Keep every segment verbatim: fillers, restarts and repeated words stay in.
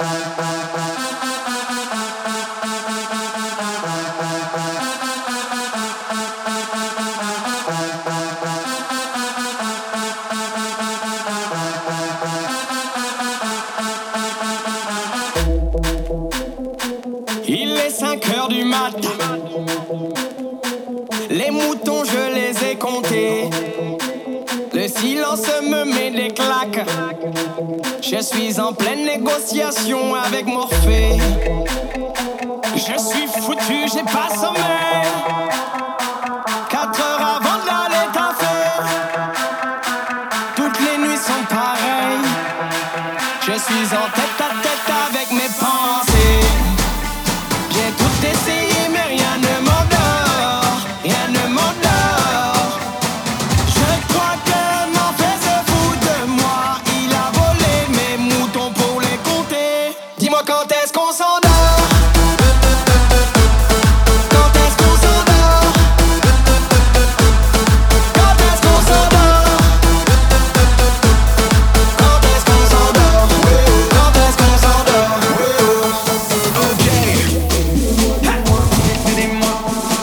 Il est cinq heures du mat. Les moutons je les ai comptés. Le silence me met des claques. Je suis en pleine négociation avec Morphée. Je suis foutu, j'ai pas sommeil. Quatre heures avant d'aller taffer. Toutes les nuits sont pareilles. Je suis en tête à tête avec mes pensées. J'ai tout essayé mais rien ne m'endort. Rien ne m'endort. Je crois que mon fait se fout de moi. Il a volé mes moutons pour les compter. Dis-moi quand est-ce qu'on s'endort. Quand est-ce qu'on s'endort. Quand est-ce qu'on s'endort. Quand est-ce qu'on s'endort. Quand est-ce qu'on s'endort. Ok. Dis-moi.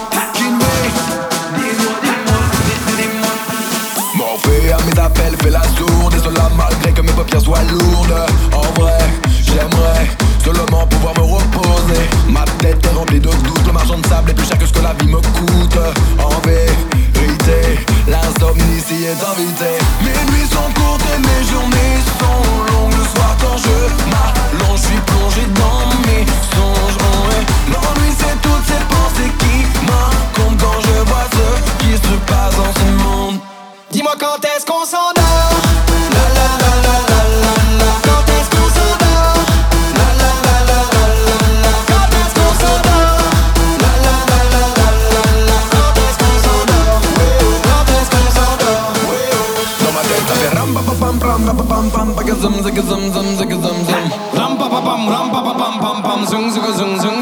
Morphée à mes appels fait la sourde. Désolé malgré que mes paupières soient lourdes. En vrai, j'aimerais seulement pouvoir me reposer. Ma tête est remplie de doutes. Le marchand de sable est plus cher que ce que la vie me coûte. En vérité, l'insomnie s'y est invitée. Mes nuits sont courtes et mes journées sont longues. Le soir quand je m'allonge, je suis plongé dans mes songes. Oh, ouais. L'ennui c'est toutes ces pensées qui m'incombent quand je vois ce qui se passe dans ce monde. Dis-moi quand est-ce qu'on s'endort. La la la la la la la. Quand est-ce qu'on s'endort. La la la la la la la. Quand est-ce qu'on s'endort. La la la la la la la. Quand est-ce qu'on s'endort. Quand est-ce qu'on s'endort. Dans ma tête ça fait ram pa pa pam pam pa pa pam pam pa ka zum zig zum zum zig zum zum. Ram pa pa pam ram pa pa pam pam pam zung zung zung zung